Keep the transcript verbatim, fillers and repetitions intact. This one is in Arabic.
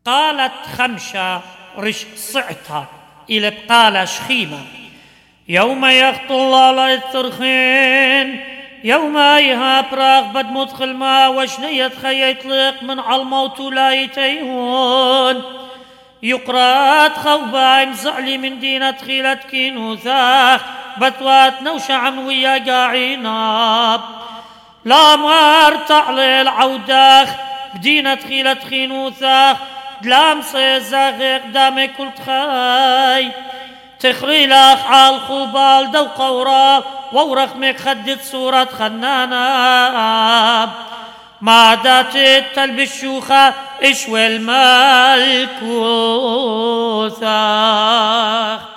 قالت خمشة رش صعتها إلى بقالة شخيمة يوم يخطو الله لا يترخين يوم ايها براغ بد مدخل ما وشنية خي يطلق من على الموت لا يتيهون يقرات خوبايم زعلي من دينة خيلة كينوثاخ بتوات نوش عن ويا قاعيناب لا مار تعلي العوداخ بدينة خيلة خينوثاخ دلام سيزاغيق دامي كل خاي تخريلاخ عال خوبال دو قورا وورخ ميك خدت صورة خناناب ما داتت تلبي الشوخة اشوي الملكوثاخ